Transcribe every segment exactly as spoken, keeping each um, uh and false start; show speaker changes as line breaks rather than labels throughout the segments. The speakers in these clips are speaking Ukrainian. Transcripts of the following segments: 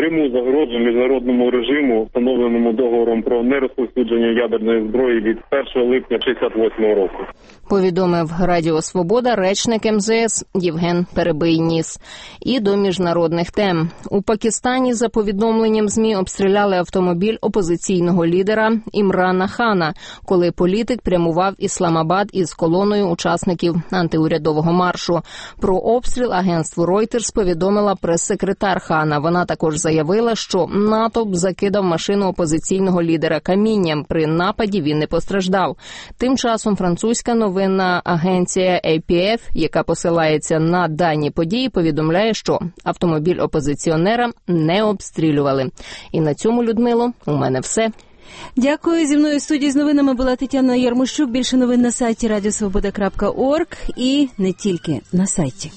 пряму загрозу міжнародному режиму, встановленому договором про нерозповсюдження ядерної зброї від першого липня шістдесят восьмого року.
Повідомив Радіо Свобода речник ем зе ес Євген Перебийніс. І до міжнародних тем. У Пакистані, за повідомленням ЗМІ, обстріляли автомобіль опозиційного лідера Імрана Хана, коли політик прямував Ісламабад із колоною учасників антиурядового маршу. Про обстріл агентству Reuters повідомила прес-секретар Хана. Вона також заявила, що натовп закидав машину опозиційного лідера камінням. При нападі він не постраждав. Тим часом французька новинна агенція ей пі еф, яка посилається на дані події, повідомляє, що автомобіль опозиціонера не обстрілювали. І на цьому, Людмило, у мене все.
Дякую. Зі мною в студії з новинами була Тетяна Ярмощук. Більше новин на сайті радіо свобода крапка орг і не тільки на сайті.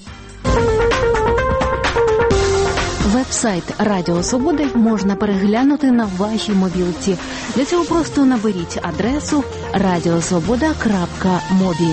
Веб-сайт Радіо Свободи можна переглянути на вашій мобілці. Для цього просто наберіть адресу радіосвобода крапка мобі.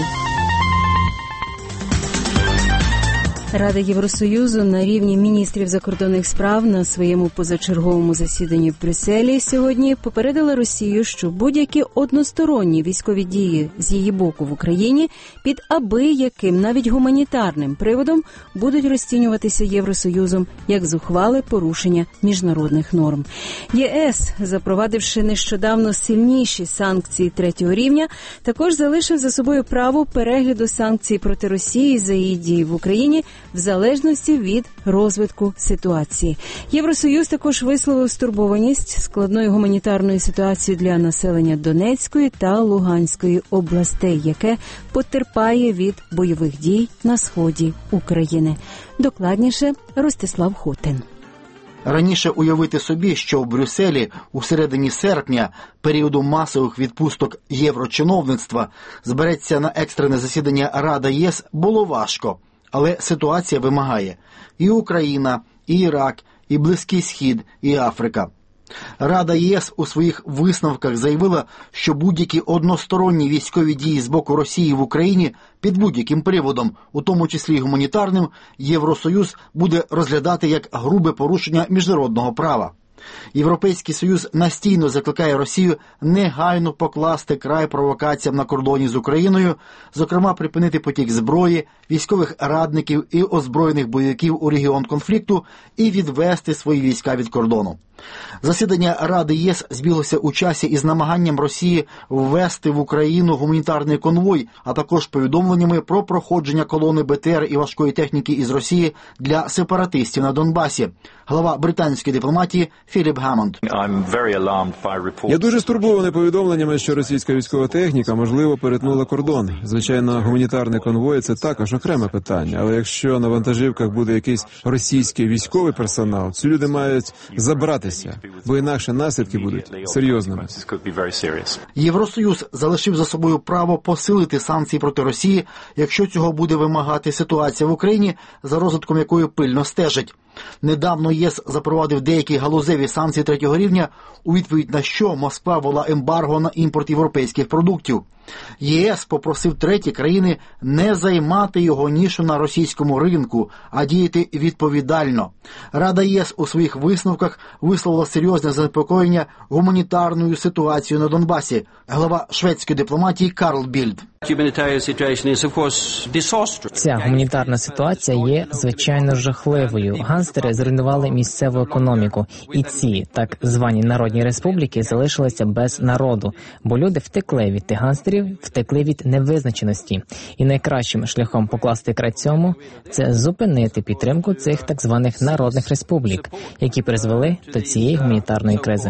Рада Євросоюзу на рівні міністрів закордонних справ на своєму позачерговому засіданні в Брюсселі сьогодні попередила Росію, що будь-які односторонні військові дії з її боку в Україні під аби-яким, навіть гуманітарним приводом будуть розцінюватися Євросоюзом як зухвале порушення міжнародних норм. ЄС, запровадивши нещодавно сильніші санкції третього рівня, також залишив за собою право перегляду санкцій проти Росії за її дії в Україні в залежності від розвитку ситуації. Євросоюз також висловив стурбованість складної гуманітарної ситуації для населення Донецької та Луганської областей, яке потерпає від бойових дій на сході України. Докладніше Ростислав Хотин.
Раніше уявити собі, що в Брюсселі у середині серпня, періоду масових відпусток єврочиновництва, збереться на екстрене засідання Рада ЄС, було важко. Але ситуація вимагає і Україна, і Ірак, і Близький Схід, і Африка. Рада ЄС у своїх висновках заявила, що будь-які односторонні військові дії з боку Росії в Україні під будь-яким приводом, у тому числі гуманітарним, Євросоюз буде розглядати як грубе порушення міжнародного права. Європейський Союз настійно закликає Росію негайно покласти край провокаціям на кордоні з Україною, зокрема припинити потік зброї, військових радників і озброєних бойовиків у регіон конфлікту і відвести свої війська від кордону. Засідання Ради ЄС збіглося у часі із намаганням Росії ввести в Україну гуманітарний конвой, а також повідомленнями про проходження колони бе те ер і важкої техніки із Росії для сепаратистів на Донбасі. Глава британської дипломатії Філіп Гаммонд.
Я дуже стурбований повідомленнями, що російська військова техніка, можливо, перетнула кордон. Звичайно, гуманітарний конвой – це також окреме питання, але якщо на вантажівках буде якийсь російський військовий персонал, ці люди мають забратися, бо інакше наслідки будуть серйозними.
Євросоюз залишив за собою право посилити санкції проти Росії, якщо цього буде вимагати ситуація в Україні, за розвитком якої пильно стежить. Недавно ЄС запровадив деякі галузеві санкції третього рівня, у відповідь на що Москва ввела ембарго на імпорт європейських продуктів. ЄС попросив треті країни не займати його нішу на російському ринку, а діяти відповідально. Рада ЄС у своїх висновках висловила серйозне занепокоєння гуманітарною ситуацією на Донбасі. Глава шведської дипломатії Карл Більд.
Ця гуманітарна ситуація є, звичайно, жахливою. Гангстери зруйнували місцеву економіку. І ці, так звані народні республіки, залишилися без народу. Бо люди втекли від тих гангстерів, втекли від невизначеності. І найкращим шляхом покласти край цьому – це зупинити підтримку цих так званих народних республік, які призвели до цієї гуманітарної кризи.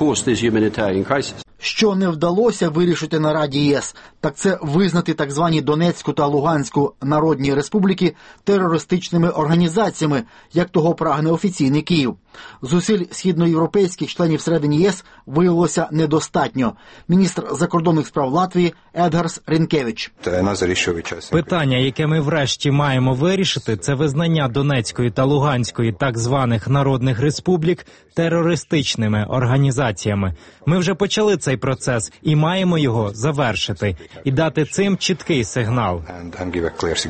Що не вдалося вирішити на Раді ЄС, так це визнати так звані Донецьку та Луганську народні республіки терористичними організаціями, як того прагне офіційний Київ. Зусиль східноєвропейських членів всередині ЄС виявилося недостатньо. Міністр закордонних справ Латвії Едгарс Рінкевич.
Питання, яке ми врешті маємо вирішити, це визнання Донецької та Луганської так званих народних республік терористичними організаціями. Ми вже почали цей процес і маємо його завершити і дати цим чіткий сигнал.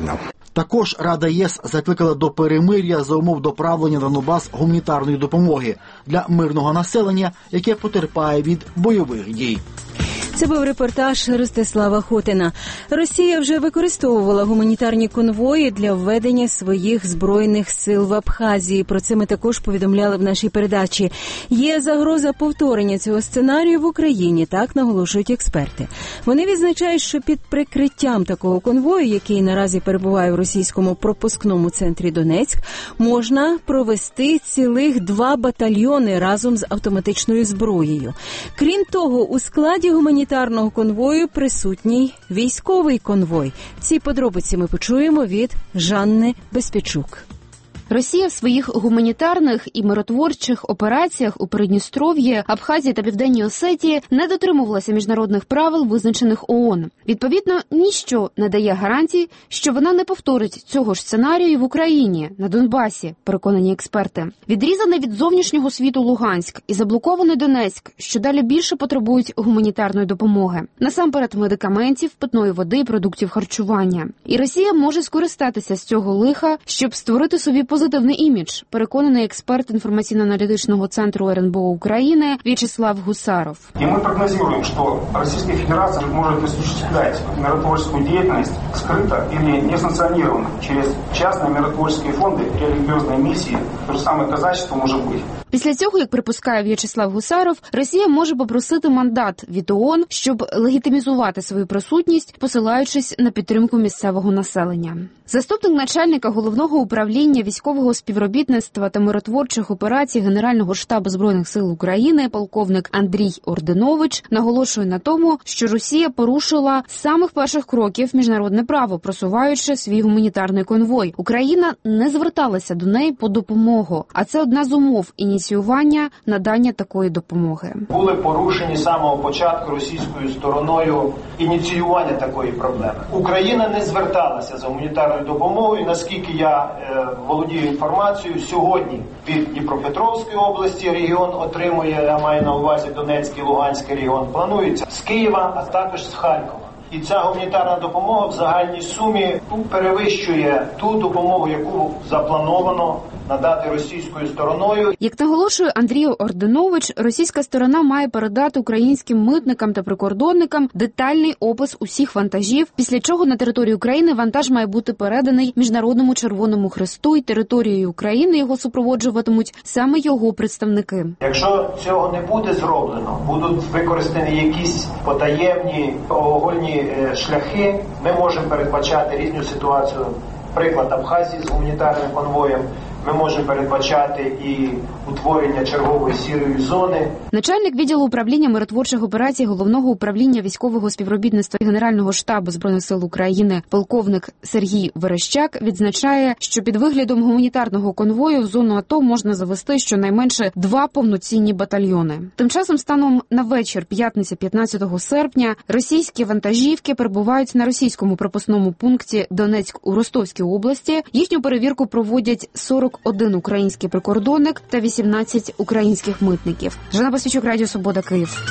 Також Рада ЄС закликала до перемир'я за умов доправлення на Донбас гуманітарної допомоги для мирного населення, яке потерпає від бойових дій.
Це був репортаж Ростислава Хотина. Росія вже використовувала гуманітарні конвої для введення своїх збройних сил в Абхазії. Про це ми також повідомляли в нашій передачі. Є загроза повторення цього сценарію в Україні, так наголошують експерти. Вони відзначають, що під прикриттям такого конвою, який наразі перебуває в російському пропускному центрі Донецьк, можна провести цілих два батальйони разом з автоматичною зброєю. Крім того, у складі гуманітарного Гуманітарного конвою присутній військовий конвой. Ці подробиці ми почуємо від Жанни Безпечук.
Росія в своїх гуманітарних і миротворчих операціях у Придністров'ї, Абхазії та Південній Осетії не дотримувалася міжнародних правил, визначених ООН. Відповідно, ніщо не дає гарантій, що вона не повторить цього ж сценарію і в Україні, на Донбасі, переконані експерти. Відрізаний від зовнішнього світу Луганськ і заблокований Донецьк, що далі більше потребують гуманітарної допомоги. Насамперед медикаментів, питної води, продуктів харчування. І Росія може скористатися з цього лиха, щоб створити собі позитивний імідж, переконаний експерт інформаційно-аналітичного центру РНБО України В'ячеслав Гусаров.
І ми прогнозуємо, що Російська Федерація може осуществляти миротворчу діяльність скрито або несанкціоновано через частні миротворчі фонди, релігіозні місії, те ж саме казачество може бути.
Після цього, як припускає В'ячеслав Гусаров, Росія може попросити мандат від ООН, щоб легітимізувати свою присутність, посилаючись на підтримку місцевого населення. Заступник начальника Головного управління військового співробітництва та миротворчих операцій Генерального штабу Збройних сил України полковник Андрій Орденович наголошує на тому, що Росія порушила з самих перших кроків міжнародне право, просуваючи свій гуманітарний конвой. Україна не зверталася до неї по допомогу, а це одна з умов ініціювання надання такої допомоги.
Були порушені з самого початку російською стороною ініціювання такої проблеми. Україна не зверталася за гуманітарною допомогою. Наскільки я е, володію інформацією, сьогодні від Дніпропетровської області регіон отримує, я маю на увазі Донецький, Луганський регіон, планується з Києва, а також з Харкова. І ця гуманітарна допомога в загальній сумі перевищує ту допомогу, яку заплановано надати російською стороною.
Як наголошує Андрій Орденович, російська сторона має передати українським митникам та прикордонникам детальний опис усіх вантажів, після чого на територію України вантаж має бути переданий Міжнародному Червоному Хресту, і територією України його супроводжуватимуть саме його представники.
Якщо цього не буде зроблено, будуть використані якісь потаємні огольні шляхи, ми можемо передбачати різну ситуацію. Приклад Абхазії з гуманітарним конвоєм. Ми можемо передбачати і утворення чергової сірої зони.
Начальник відділу управління миротворчих операцій Головного управління військового співробітництва Генерального штабу Збройних сил України полковник Сергій Верещак відзначає, що під виглядом гуманітарного конвою в зону АТО можна завести щонайменше два повноцінні батальйони. Тим часом, станом на вечір п'ятниці п'ятнадцятого серпня, російські вантажівки перебувають на російському пропускному пункті Донецьк у Ростовській області. Їхню перевірку проводять сорок один український прикордонник та вісімнадцять українських митників. Жанна Безпечук, Радіо Свобода, Київ.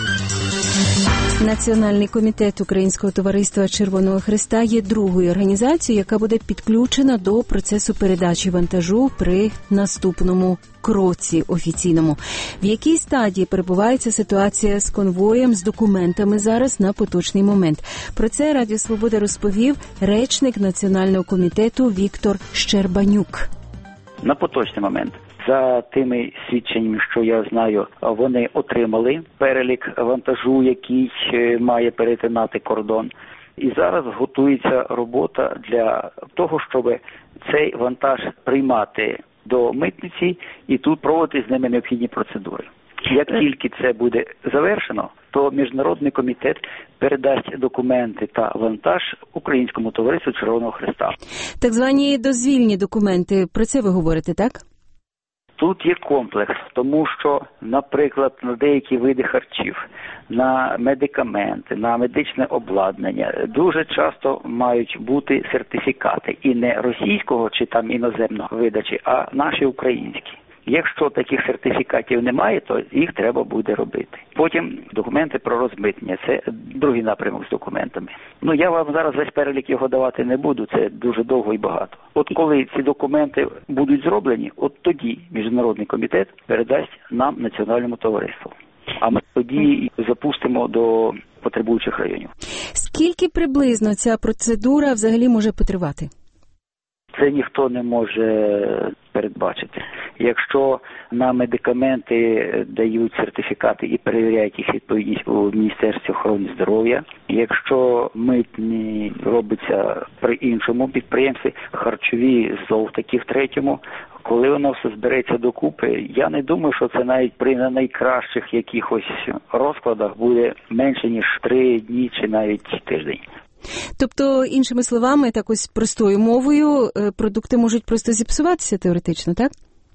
Національний комітет Українського товариства Червоного Хреста є другою організацією, яка буде підключена до процесу передачі вантажу при наступному кроці офіційному. В якій стадії перебувається ситуація з конвоєм, з документами зараз на поточний момент? Про це Радіо Свобода розповів речник Національного комітету Віктор Щербанюк.
На поточний момент, за тими свідченнями, що я знаю, вони отримали перелік вантажу, який має перетинати кордон. І зараз готується робота для того, щоб цей вантаж приймати до митниці і тут проводити з ними необхідні процедури. Як тільки це буде завершено, то Міжнародний комітет передасть документи та вантаж Українському товариству Червоного Хреста.
Так звані дозвільні документи, про це ви говорите, так?
Тут є комплекс, тому що, наприклад, на деякі види харчів, на медикаменти, на медичне обладнання дуже часто мають бути сертифікати і не російського чи там іноземного видачі, а наші українські. Якщо таких сертифікатів немає, то їх треба буде робити. Потім документи про розмитнення. Це другий напрямок з документами. Ну, я вам зараз весь перелік його давати не буду, це дуже довго і багато. От коли ці документи будуть зроблені, от тоді Міжнародний комітет передасть нам, національному товариству. А ми тоді запустимо до потребуючих районів.
Скільки приблизно ця процедура взагалі може потривати?
Це ніхто не може передбачити. Якщо на медикаменти дають сертифікати і перевіряють їх відповідність у Міністерстві охорони здоров'я, якщо митні робиться при іншому підприємстві, харчові знов таки в третьому, коли воно все збереться докупи, я не думаю, що це навіть при найкращих якихось розкладах буде менше, ніж три дні чи навіть тиждень.
Тобто, іншими словами, так ось простою мовою, продукти можуть просто зіпсуватися теоретично, так?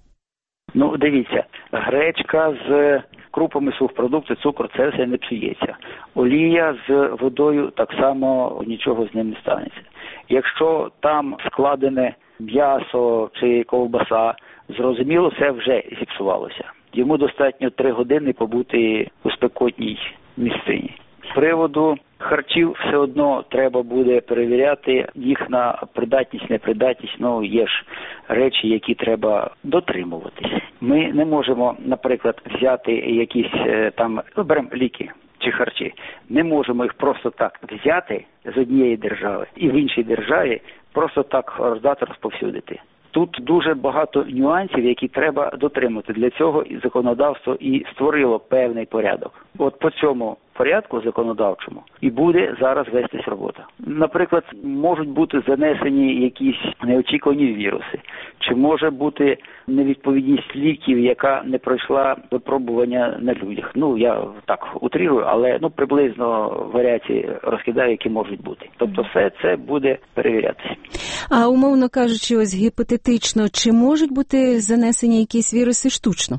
Ну, дивіться, гречка з крупами сухпродукти, цукор, це все не псується. Олія з водою так само нічого з ним не станеться. Якщо там складене м'ясо чи ковбаса, зрозуміло, це вже зіпсувалося. Йому достатньо три години побути у спекотній місцині. З приводу харчів все одно треба буде перевіряти їх на придатність, непридатність. Ну, є ж речі, які треба дотримуватись. Ми не можемо, наприклад, взяти якісь там, ну, беремо ліки чи харчі. Не можемо їх просто так взяти з однієї держави і в іншій державі просто так роздати, розповсюдити. Тут дуже багато нюансів, які треба дотримати. Для цього і законодавство і створило певний порядок. От по цьому порядку законодавчому і буде зараз вестись робота. Наприклад, можуть бути занесені якісь неочікувані віруси, чи може бути невідповідність ліків, яка не пройшла випробування на людях. Ну, я так утрирую, але ну приблизно варіації розкидаю, які можуть бути. Тобто все це буде перевірятися.
А умовно кажучи, ось гіпотетично, чи можуть бути занесені якісь віруси штучно?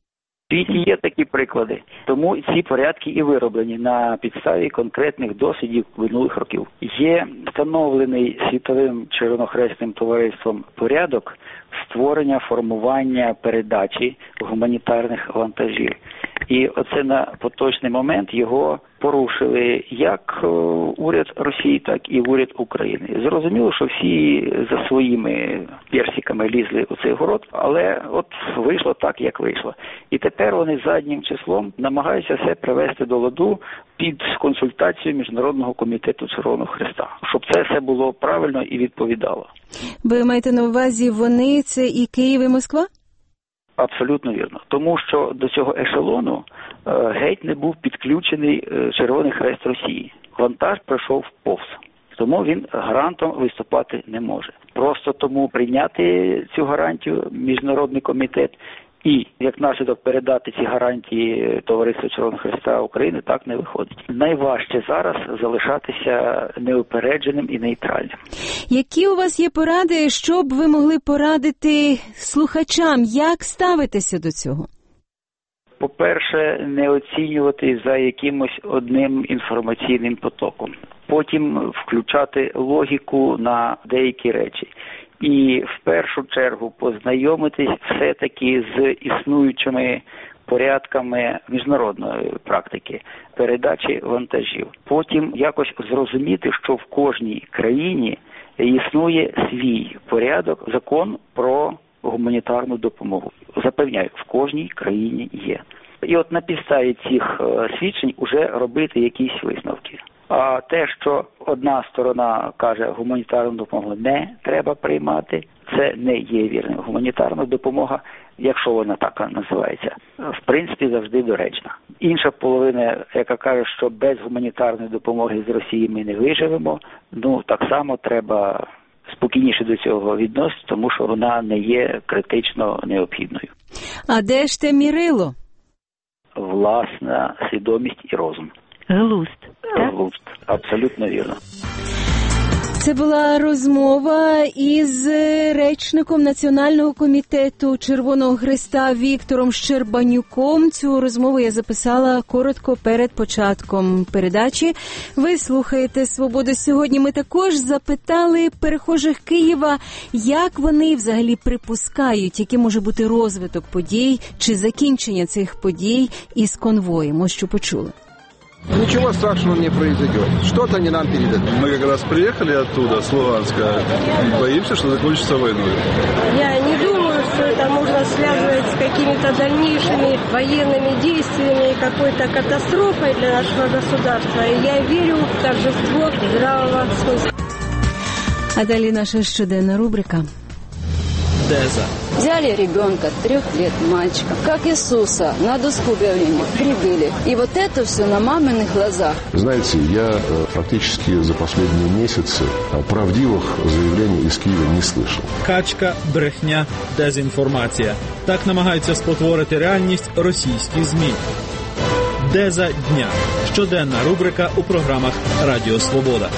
В світі є такі приклади, тому ці порядки і вироблені на підставі конкретних досвідів минулих років. Є встановлений Світовим Червонохресним товариством порядок створення, формування, передачі гуманітарних вантажів. І оце на поточний момент його порушили як уряд Росії, так і уряд України. Зрозуміло, що всі за своїми персиками лізли у цей город, але от вийшло так, як вийшло. І тепер вони заднім числом намагаються все привести до ладу під консультацію Міжнародного комітету Червоного Хреста, щоб це все було правильно і відповідало.
Ви маєте на увазі, вони це і Київ, і Москва?
Абсолютно вірно. Тому що до цього ешелону е, геть не був підключений е, Червоний Хрест Росії. Вантаж пройшов повз. Тому він гарантом виступати не може. Просто тому прийняти цю гарантію Міжнародний комітет і, як наслідок, передати ці гарантії Товариству Червоного Хреста України так не виходить. Найважче зараз залишатися неупередженим і нейтральним.
Які у вас є поради, що б ви могли порадити слухачам, як ставитися до цього?
По-перше, не оцінювати за якимось одним інформаційним потоком. Потім включати логіку на деякі речі. І в першу чергу познайомитись все-таки з існуючими порядками міжнародної практики передачі вантажів. Потім якось зрозуміти, що в кожній країні існує свій порядок, закон про гуманітарну допомогу. Запевняю, в кожній країні є. І от на підставі цих свідчень уже робити якісь висновки. А те, що одна сторона каже, гуманітарну допомогу не треба приймати, це не є вірним. Гуманітарна допомога, якщо вона так називається, в принципі завжди доречна. Інша половина, яка каже, що без гуманітарної допомоги з Росії ми не виживемо, ну так само треба спокійніше до цього відноситися, тому що вона не є критично необхідною.
А де ж те мірило?
Власна свідомість і розум.
Глузд.
Глузд. Абсолютно вірно.
Це була розмова із речником Національного комітету Червоного Хреста Віктором Щербанюком. Цю розмову я записала коротко перед початком передачі. Ви слухаєте «Свободу сьогодні». Ми також запитали перехожих Києва, як вони взагалі припускають, який може бути розвиток подій чи закінчення цих подій із конвоєм. Ось що почули.
Ничего страшного не произойдет. Что-то они нам передадут.
Мы как раз приехали оттуда, с Луганска. Боимся, что закончится войной.
Я не думаю, что это можно связывать с какими-то дальнейшими военными действиями и какой-то катастрофой для нашего государства. И я верю в торжество здравого смысла.
А далі наша щоденна рубрика.
Деза.
Взяли ребенка, трех лет мальчика, как Иисуса, на доску объявления прибыли. И вот это все на маминых глазах.
Знаете, я фактически за последние месяцы правдивых заявлений из Киева не слышал.
Качка, брехня, дезінформація. Так намагаються спотворити реальність російські ЗМІ. Деза дня. Щоденна рубрика у програмах Радіо Свобода.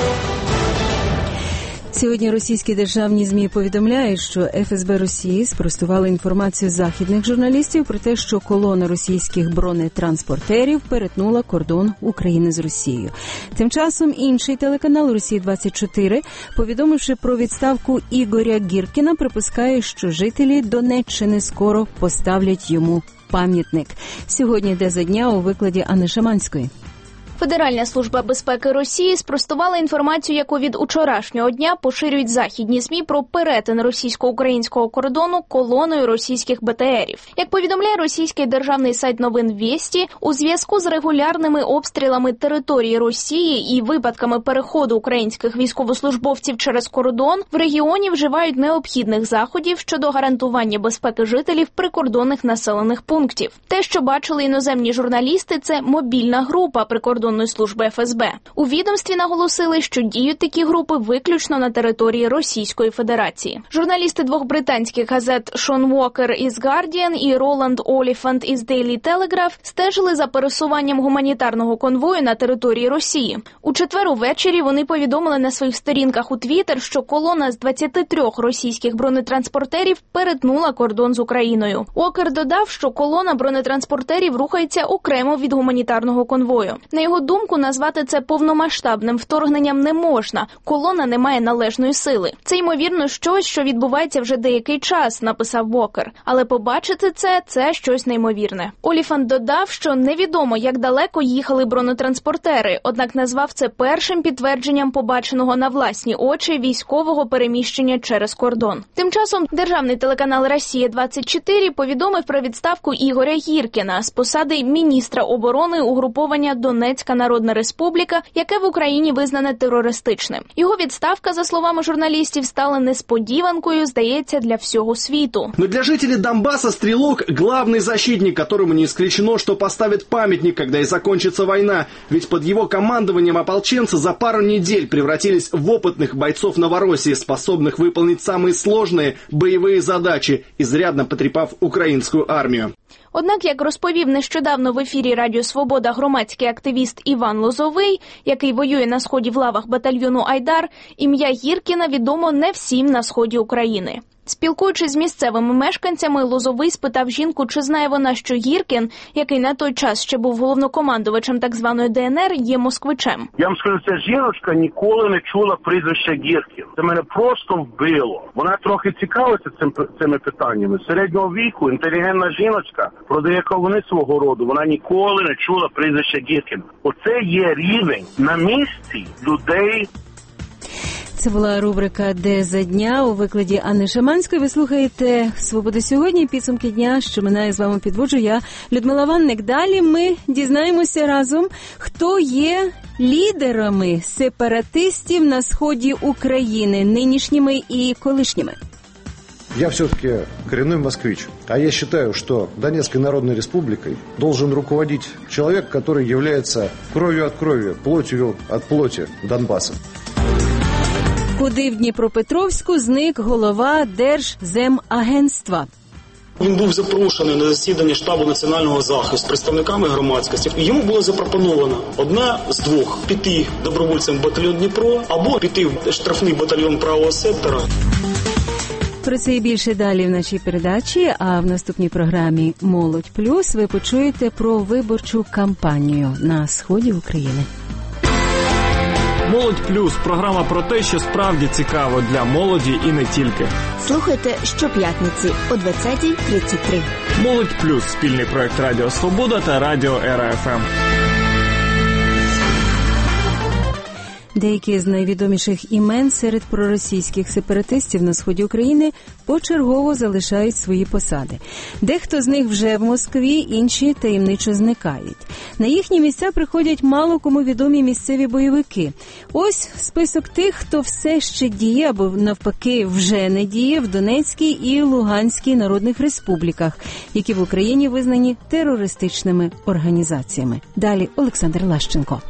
Сьогодні російські державні ЗМІ повідомляють, що еф ес бе Росії спростували інформацію західних журналістів про те, що колона російських бронетранспортерів перетнула кордон України з Росією. Тим часом інший телеканал «Росія двадцять чотири», повідомивши про відставку Ігоря Гіркіна, припускає, що жителі Донеччини скоро поставлять йому пам'ятник. Сьогодні «Деза дня» у викладі Анни Шаманської.
Федеральна служба безпеки Росії спростувала інформацію, яку від учорашнього дня поширюють західні ЗМІ про перетин російсько-українського кордону колоною російських бе те ерів. Як повідомляє російський державний сайт новин «Вєсті», у зв'язку з регулярними обстрілами території Росії і випадками переходу українських військовослужбовців через кордон, в регіоні вживають необхідних заходів щодо гарантування безпеки жителів прикордонних населених пунктів. Те, що бачили іноземні журналісти, це мобільна група прикордонної служби еф ес бе. У відомстві наголосили, що діють такі групи виключно на території Російської Федерації. Журналісти двох британських газет Шон Уокер із Guardian і Роланд Оліфант із Daily Telegraph стежили за пересуванням гуманітарного конвою на території Росії. У четвер увечері вони повідомили на своїх сторінках у Твіттер, що колона з двадцяти трьох російських бронетранспортерів перетнула кордон з Україною. Уокер додав, що колона бронетранспортерів рухається окремо від гуманітарного конвою. На його думку, назвати це повномасштабним вторгненням не можна. Колона не має належної сили. Це, ймовірно, щось, що відбувається вже деякий час, написав Вокер. Але побачити це – це щось неймовірне. Оліфант додав, що невідомо, як далеко їхали бронетранспортери, однак назвав це першим підтвердженням побаченого на власні очі військового переміщення через кордон. Тим часом державний телеканал «Росія двадцять чотири» повідомив про відставку Ігоря Гіркіна з посади міністра оборони угруповання Донецька Народна Республіка, яке в Україні визнане терористичним. Його відставка, за словами журналістів, стала несподіванкою, здається, для всього світу.
Но для жителей Донбасса Стрелок – главный защитник, которому не исключено, что поставит памятник, когда и закончится война. Ведь под его командованием ополченцы за пару недель превратились в опытных бойцов Новороссии, способных выполнить самые сложные боевые задачи, изрядно потрепав украинскую армию.
Однак, як розповів нещодавно в ефірі Радіо Свобода громадський активіст Іван Лозовий, який воює на сході в лавах батальйону «Айдар», ім'я Гіркіна відомо не всім на сході України. Спілкуючись з місцевими мешканцями, Лозовий спитав жінку, чи знає вона, що Гіркін, який на той час ще був головнокомандувачем так званої де ен ер, є москвичем.
Я вам скажу, ця жіночка ніколи не чула прізвища Гіркін. Це мене просто вбило. Вона трохи цікавиться цим, цими питаннями. Середнього віку, інтелігентна жіночка, продає кавуни свого роду. Вона ніколи не чула прізвища Гіркін. Оце є рівень на місці людей.
Це була рубрика «Деза дня» у викладі Анни Шаманської. Ви слухаєте «Свободу сьогодні», підсумки дня, що минає, з вами підводжу я, Людмила Ванник. Далі ми дізнаємося разом, хто є лідерами сепаратистів на сході України, нинішніми і колишніми.
Я все-таки коренной москвич, а я считаю, что Донецкой Народной Республикой должен руководить человек, который является кровью от крови, плотью от плоти Донбасса.
Куди в Дніпропетровську зник голова Держземагентства?
Він був запрошений на засідання штабу національного захисту з представниками громадськості. Йому було запропоновано одне з двох – піти добровольцем в батальйон Дніпро або піти в штрафний батальйон правого сектора.
Про це і більше далі в нашій передачі, а в наступній програмі «Молодь плюс» ви почуєте про виборчу кампанію на сході України.
«Молодь плюс» – програма про те, що справді цікаво для молоді і не тільки.
Слухайте щоп'ятниці о двадцятій тридцять три.
«Молодь плюс» – спільний проект Радіо Свобода та Радіо Ера Еф Ем.
Деякі з найвідоміших імен серед проросійських сепаратистів на сході України почергово залишають свої посади. Дехто з них вже в Москві, інші таємничо зникають. На їхні місця приходять мало кому відомі місцеві бойовики. Ось список тих, хто все ще діє або навпаки вже не діє в Донецькій і Луганській народних республіках, які в Україні визнані терористичними організаціями. Далі Олександр Лащенко.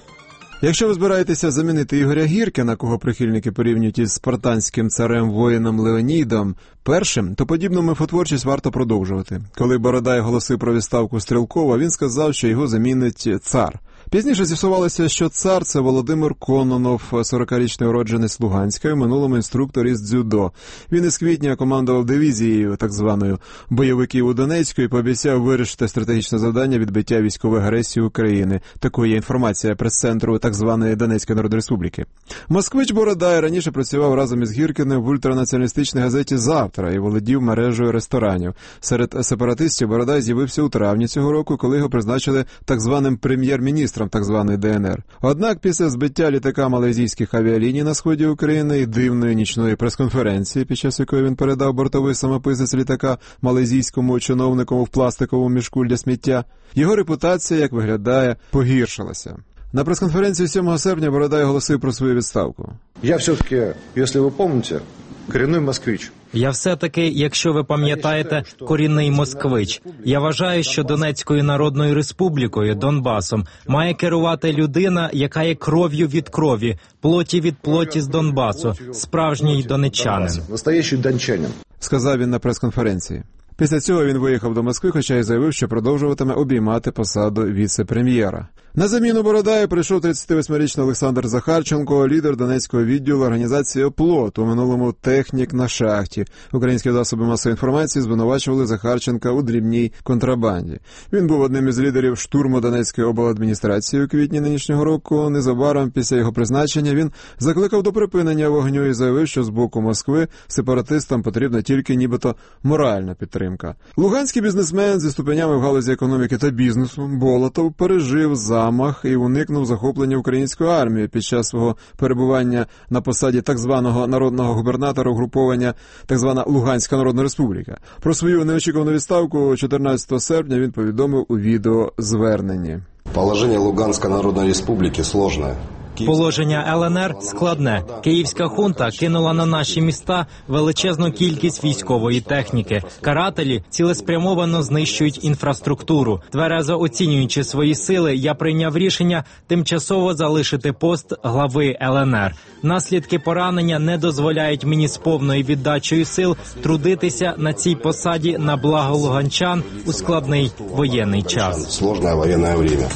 Якщо ви збираєтеся замінити Ігоря Гіркіна, кого прихильники порівнюють із спартанським царем-воїном Леонідом першим, то подібну мифотворчість варто продовжувати. Коли Бородай оголосив про відставку Стрєлкова, він сказав, що його замінить цар. Пізніше з'ясувалося, що цар – це Володимир Кононов, сорокарічний уродженець Луганська, в минулому інструктор із дзюдо. Він із квітня командував дивізією, так званою, бойовиків у Донецьку і пообіцяв вирішити стратегічне завдання відбиття військової агресії України. Такою є інформація прес-центру так званої Донецької Народної Республіки. Москвич Бородай раніше працював разом із Гіркіним в ультранаціоналістичній газеті «Завтра» і володів мережею ресторанів. Серед сепаратистів Бородай з'явився у травні цього року, коли його призначили так званим прем'єр-міністром так званої Де Ен Ер. Однак після збиття літака малайзійських авіаліній на сході України і дивної нічної прес-конференції, під час якої він передав бортовий самописець літака малайзійському чиновнику в пластиковому мішку для сміття, його репутація, як виглядає, погіршилася. На прес-конференції сьомого серпня Бородай оголосив про свою відставку.
Я все-таки, якщо ви пам'ятаєте, корінний москвич.
Я все-таки, якщо ви пам'ятаєте, корінний москвич. Я вважаю, що Донецькою Народною Республікою, Донбасом, має керувати людина, яка є кров'ю від крові, плоті від плоті з Донбасу, справжній донеччанин.
Настоящий дончанин.
Сказав він на прес-конференції. Після цього він виїхав до Москви, хоча й заявив, що продовжуватиме обіймати посаду віце-прем'єра. На заміну Бородаю прийшов тридцятивосьмирічний Олександр Захарченко, лідер Донецького відділу організації «Оплот», у минулому технік на шахті. Українські засоби масової інформації звинувачували Захарченка у дрібній контрабанді. Він був одним із лідерів штурму Донецької обладміністрації у квітні нинішнього року. Незабаром після його призначення він закликав до припинення вогню і заявив, що з боку Москви сепаратистам потрібна тільки нібито моральна підтримка. Луганський бізнесмен зі ступенями в галузі економіки та бізнесу Болотов пережив за замах і уникнув захоплення української армії під час свого перебування на посаді так званого народного губернатора угруповання так звана Луганська Народна Республіка. Про свою неочікувану відставку чотирнадцятого серпня він повідомив у відеозверненні.
Положення Луганської Народної Республіки складне.
Положення Ел Ен Ер складне. Київська хунта кинула на наші міста величезну кількість військової техніки. Карателі цілеспрямовано знищують інфраструктуру. Тверезо оцінюючи свої сили, я прийняв рішення тимчасово залишити пост глави Ел Ен Ер. Наслідки поранення не дозволяють мені з повною віддачею сил трудитися на цій посаді на благо луганчан у складний воєнний час.
Складне воєнне время.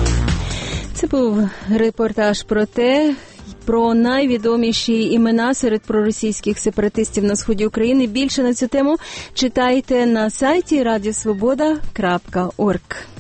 Це був репортаж про те, про найвідоміші імена серед проросійських сепаратистів на сході України. Більше на цю тему читайте на сайті радіосвобода крапка орг.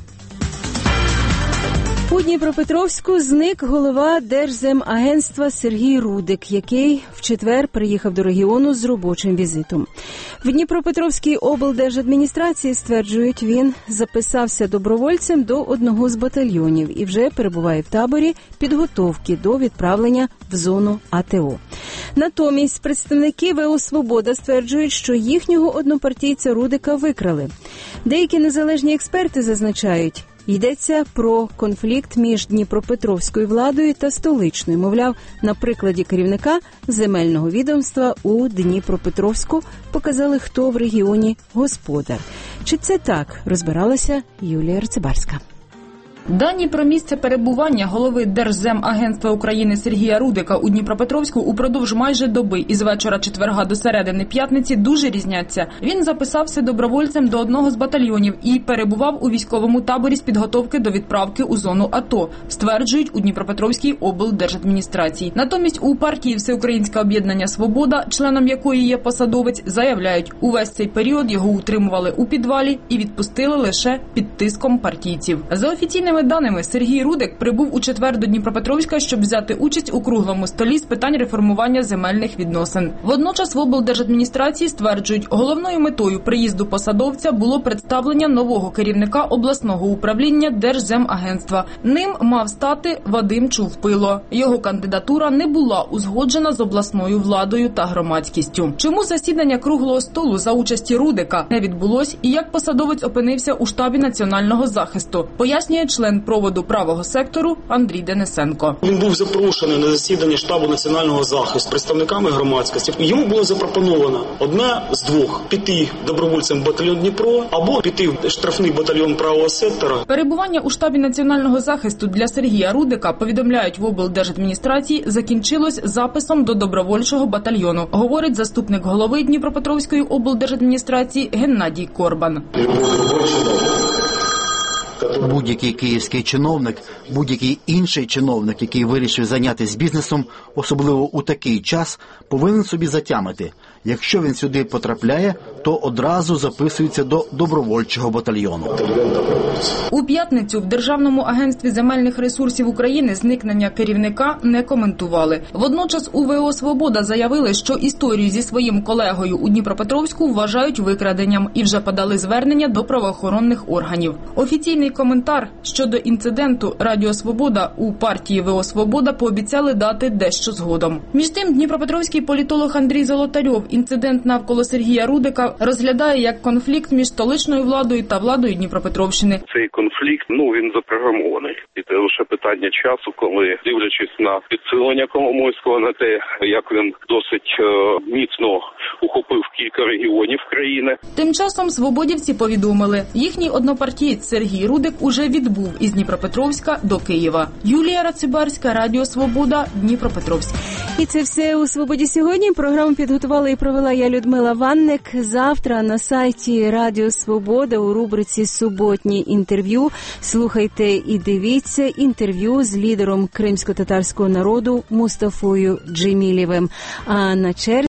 У Дніпропетровську зник голова Держземагентства Сергій Рудик, який в четвер приїхав до регіону з робочим візитом. В Дніпропетровській облдержадміністрації стверджують, він записався добровольцем до одного з батальйонів і вже перебуває в таборі підготовки до відправлення в зону А Те О. Натомість представники Ве О «Свобода» стверджують, що їхнього однопартійця Рудика викрали. Деякі незалежні експерти зазначають, йдеться про конфлікт між Дніпропетровською владою та столичною. Мовляв, на прикладі керівника земельного відомства у Дніпропетровську показали, хто в регіоні господар. Чи це так, розбиралася Юлія Рцибарська.
Дані про місце перебування голови Держземагентства України Сергія Рудика у Дніпропетровську упродовж майже доби із вечора четверга до середини п'ятниці дуже різняться. Він записався добровольцем до одного з батальйонів і перебував у військовому таборі з підготовки до відправки у зону АТО, стверджують у Дніпропетровській облдержадміністрації. Натомість у партії Всеукраїнське об'єднання «Свобода», членом якої є посадовець, заявляють, увесь цей період його утримували у підвалі і відпустили лише під тиском партійців. За офіційними даними, Сергій Рудик прибув у четвер до Дніпропетровська, щоб взяти участь у круглому столі з питань реформування земельних відносин. Водночас в облдержадміністрації стверджують, головною метою приїзду посадовця було представлення нового керівника обласного управління Держземагентства. Ним мав стати Вадим Чувпило. Його кандидатура не була узгоджена з обласною владою та громадськістю. Чому засідання круглого столу за участі Рудика не відбулось і як посадовець опинився у штабі національного захисту, пояснює член проводу правого сектору Андрій Денисенко.
Він був запрошений на засідання штабу національного захисту представниками громадськості. Йому було запропоновано одне з двох – піти добровольцем в батальйон Дніпро або піти в штрафний батальйон правого сектора.
Перебування у штабі національного захисту для Сергія Рудика, повідомляють в облдержадміністрації, закінчилось записом до добровольчого батальйону, говорить заступник голови Дніпропетровської облдержадміністрації Геннадій Корбан.
Будь-який київський чиновник, будь-який інший чиновник, який вирішив зайнятися бізнесом, особливо у такий час, повинен собі затямити. Якщо він сюди потрапляє, то одразу записується до добровольчого батальйону.
У п'ятницю в Державному агентстві земельних ресурсів України зникнення керівника не коментували. Водночас у ВО «Свобода» заявили, що історію зі своїм колегою у Дніпропетровську вважають викраденням і вже подали звернення до правоохоронних органів. Офіційний коментар щодо інциденту Радіо Свобода у партії ВО «Свобода» пообіцяли дати дещо згодом. Між тим, дніпропетровський політолог Андрій Золотарьов інцидент навколо Сергія Рудика розглядає як конфлікт між столичною владою та владою Дніпропетровщини.
Цей конфлікт, ну, він запрограмований. І це лише питання часу, коли, дивлячись на підсилення Коломойського, на те, як він досить е, міцно ухопив кілька регіонів країни.
Тим часом свободівці повідомили, їхній однопартієць Сергій Рудик уже відбув із Дніпропетровська до Києва. Юлія Рацибарська, Радіо Свобода, Дніпропетровськ.
І це все у «Свободі сьогодні». Програму підготувала і провела я, Людмила Ванник. Завтра на сайті Радіо Свобода у рубриці «Суботні інтерв'ю» слухайте і дивіться інтерв'ю з лідером кримсько-татарського народу Мустафою Джемілєвим. А на черзі